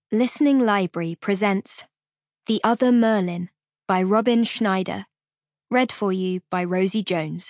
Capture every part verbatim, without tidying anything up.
Listening Library presents The Other Merlin by Robin Schneider, read for you by Rosie Jones.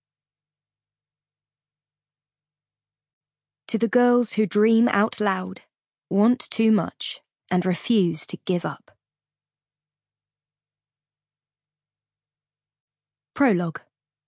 To the girls who dream out loud, want too much, and refuse to give up. Prologue.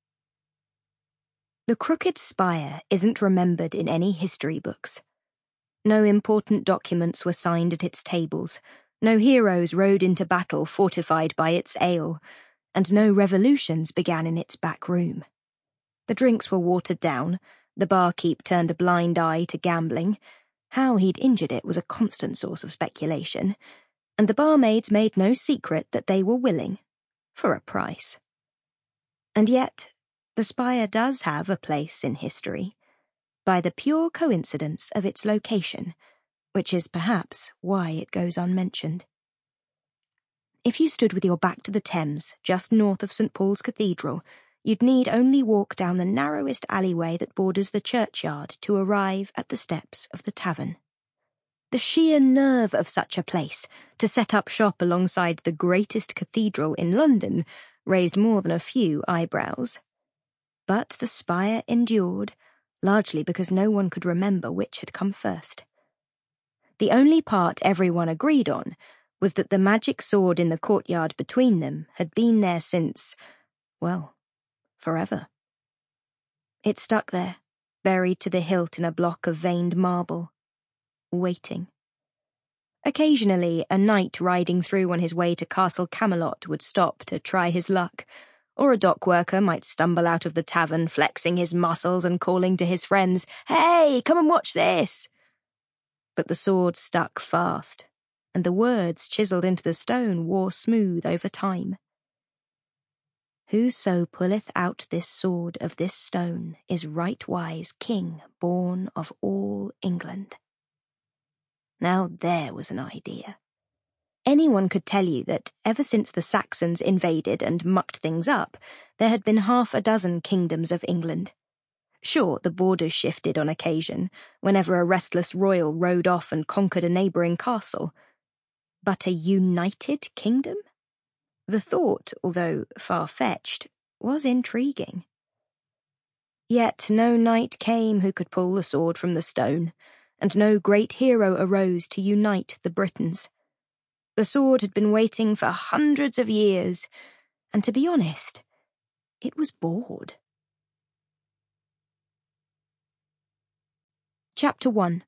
The Crooked Spire isn't remembered in any history books. No important documents were signed at its tables, no heroes rode into battle fortified by its ale, and no revolutions began in its back room. The drinks were watered down, the barkeep turned a blind eye to gambling, how he'd injured it was a constant source of speculation, and the barmaids made no secret that they were willing, for a price. And yet, the Spire does have a place in history, by the pure coincidence of its location, which is perhaps why it goes unmentioned. If you stood with your back to the Thames, just north of Saint Paul's Cathedral, you'd need only walk down the narrowest alleyway that borders the churchyard to arrive at the steps of the tavern. The sheer nerve of such a place, to set up shop alongside the greatest cathedral in London, raised more than a few eyebrows. But the Spire endured, largely because no one could remember which had come first. The only part everyone agreed on was that the magic sword in the courtyard between them had been there since, well, forever. It stuck there, buried to the hilt in a block of veined marble, waiting. Occasionally, a knight riding through on his way to Castle Camelot would stop to try his luck, or a dock worker might stumble out of the tavern flexing his muscles and calling to his friends, "Hey, come and watch this!" But the sword stuck fast, and the words chiselled into the stone wore smooth over time. Whoso pulleth out this sword of this stone is right-wise king born of all England. Now there was an idea. Anyone could tell you that, ever since the Saxons invaded and mucked things up, there had been half a dozen kingdoms of England. Sure, the borders shifted on occasion, whenever a restless royal rode off and conquered a neighbouring castle. But a united kingdom? The thought, although far-fetched, was intriguing. Yet no knight came who could pull the sword from the stone, and no great hero arose to unite the Britons. The sword had been waiting for hundreds of years, and to be honest, it was bored. Chapter one.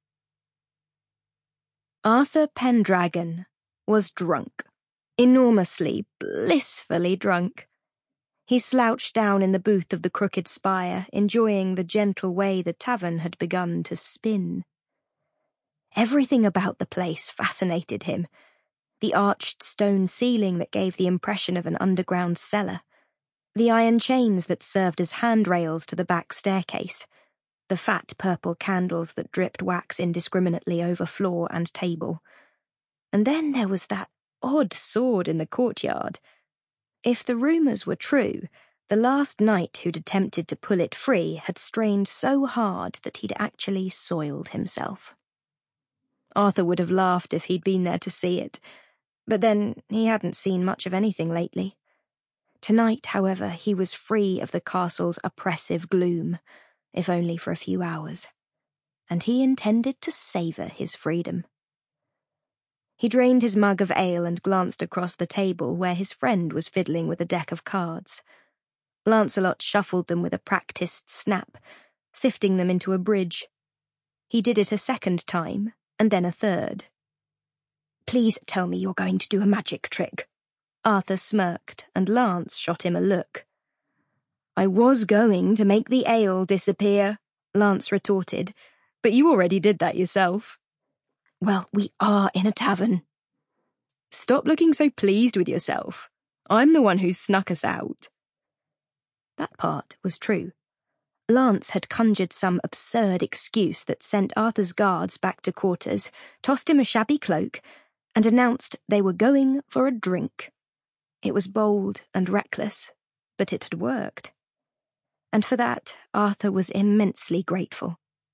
Arthur Pendragon was drunk, enormously, blissfully drunk. He slouched down in the booth of the Crooked Spire, enjoying the gentle way the tavern had begun to spin. Everything about the place fascinated him. The arched stone ceiling that gave the impression of an underground cellar, the iron chains that served as handrails to the back staircase, the fat purple candles that dripped wax indiscriminately over floor and table. And then there was that odd sword in the courtyard. If the rumours were true, the last knight who'd attempted to pull it free had strained so hard that he'd actually soiled himself. Arthur would have laughed if he'd been there to see it, but then he hadn't seen much of anything lately. Tonight, however, he was free of the castle's oppressive gloom, if only for a few hours, and he intended to savour his freedom. He drained his mug of ale and glanced across the table where his friend was fiddling with a deck of cards. Lancelot shuffled them with a practised snap, sifting them into a bridge. He did it a second time, and then a third. "Please tell me you're going to do a magic trick." Arthur smirked, and Lance shot him a look. "I was going to make the ale disappear," Lance retorted, "but you already did that yourself." "Well, we are in a tavern." "Stop looking so pleased with yourself. I'm the one who snuck us out." That part was true. Lance had conjured some absurd excuse that sent Arthur's guards back to quarters, tossed him a shabby cloak, and announced they were going for a drink. It was bold and reckless, but it had worked. And for that, Arthur was immensely grateful.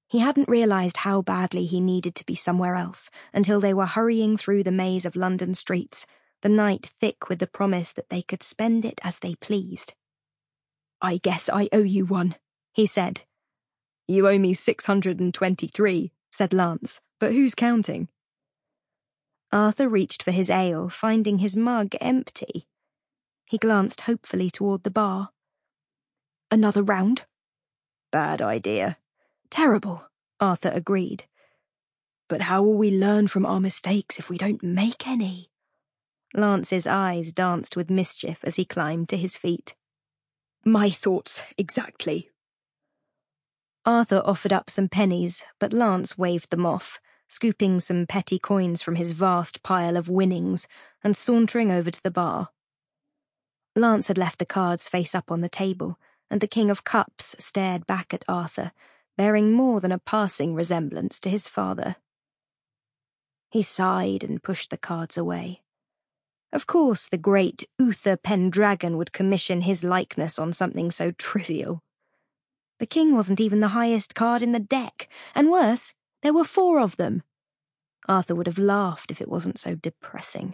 He hadn't realised how badly he needed to be somewhere else until they were hurrying through the maze of London streets, the night thick with the promise that they could spend it as they pleased. "I guess I owe you one," he said. "You owe me six hundred and twenty-three, said Lance, "but who's counting?" Arthur reached for his ale, finding his mug empty. He glanced hopefully toward the bar. "Another round?" "Bad idea." "Terrible," Arthur agreed. "But how will we learn from our mistakes if we don't make any?" Lance's eyes danced with mischief as he climbed to his feet. "My thoughts, exactly." Arthur offered up some pennies, but Lance waved them off, scooping some petty coins from his vast pile of winnings and sauntering over to the bar. Lance had left the cards face up on the table, and the King of Cups stared back at Arthur, bearing more than a passing resemblance to his father. He sighed and pushed the cards away. Of course the great Uther Pendragon would commission his likeness on something so trivial. The king wasn't even the highest card in the deck, and worse, there were four of them. Arthur would have laughed if it wasn't so depressing.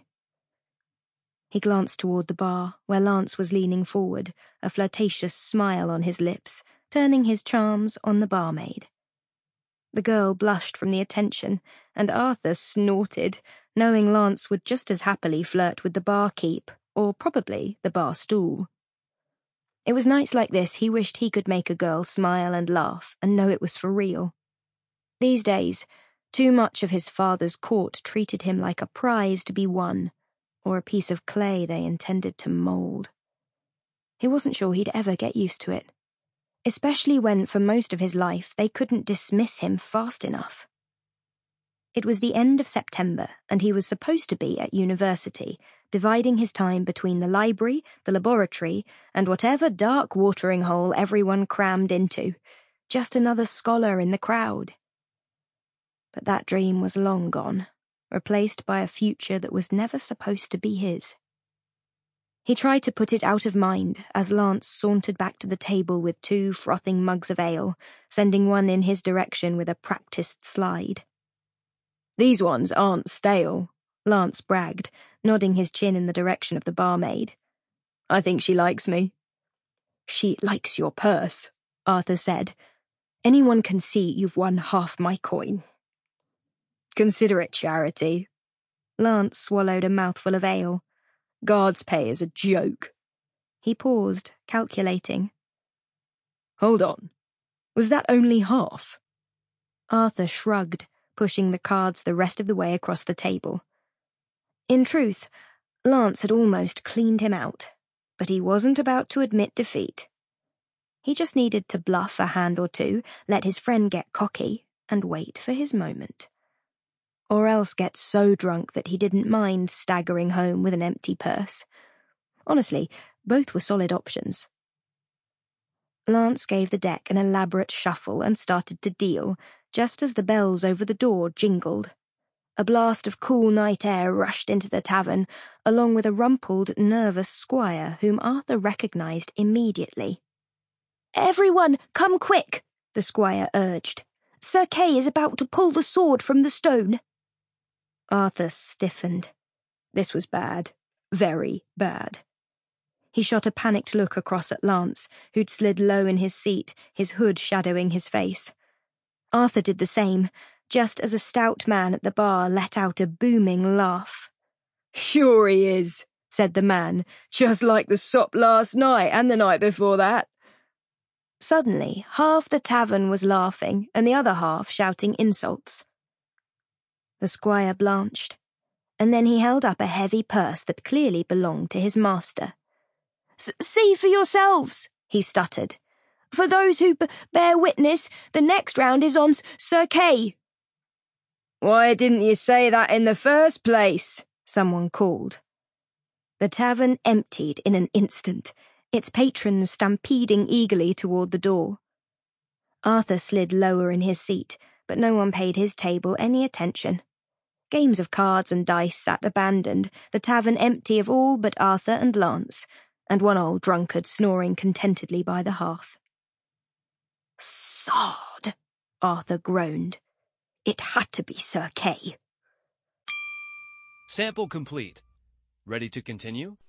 He glanced toward the bar, where Lance was leaning forward, a flirtatious smile on his lips, turning his charms on the barmaid. The girl blushed from the attention, and Arthur snorted, knowing Lance would just as happily flirt with the barkeep, or probably the bar stool. It was nights like this he wished he could make a girl smile and laugh and know it was for real. These days, too much of his father's court treated him like a prize to be won, or a piece of clay they intended to mould. He wasn't sure he'd ever get used to it, especially when, for most of his life, they couldn't dismiss him fast enough. It was the end of September, and he was supposed to be at university, dividing his time between the library, the laboratory, and whatever dark watering hole everyone crammed into, just another scholar in the crowd. But that dream was long gone, replaced by a future that was never supposed to be his. He tried to put it out of mind as Lance sauntered back to the table with two frothing mugs of ale, sending one in his direction with a practiced slide. "These ones aren't stale," Lance bragged, nodding his chin in the direction of the barmaid. "I think she likes me." "She likes your purse," Arthur said. "Anyone can see you've won half my coin." "Consider it charity." Lance swallowed a mouthful of ale. "Guards' pay is a joke." He paused, calculating. "Hold on. Was that only half?" Arthur shrugged, pushing the cards the rest of the way across the table. In truth, Lance had almost cleaned him out, but he wasn't about to admit defeat. He just needed to bluff a hand or two, let his friend get cocky, and wait for his moment. Or else get so drunk that he didn't mind staggering home with an empty purse. Honestly, both were solid options. Lance gave the deck an elaborate shuffle and started to deal, just as the bells over the door jingled. A blast of cool night air rushed into the tavern, along with a rumpled, nervous squire whom Arthur recognized immediately. "Everyone, come quick," the squire urged. "Sir Kay is about to pull the sword from the stone." Arthur stiffened. This was bad. Very bad. He shot a panicked look across at Lance, who'd slid low in his seat, his hood shadowing his face. Arthur did the same, just as a stout man at the bar let out a booming laugh. "Sure he is," said the man, "just like the sop last night and the night before that." Suddenly, half the tavern was laughing and the other half shouting insults. The squire blanched, and then he held up a heavy purse that clearly belonged to his master. "See for yourselves," he stuttered. "For those who b bear witness, the next round is on Sir Kay." "Why didn't you say that in the first place?" someone called. The tavern emptied in an instant, its patrons stampeding eagerly toward the door. Arthur slid lower in his seat, but no one paid his table any attention. Games of cards and dice sat abandoned, the tavern empty of all but Arthur and Lance, and one old drunkard snoring contentedly by the hearth. "Sod," Arthur groaned. It had to be Sir Kay. Sample complete. Ready to continue?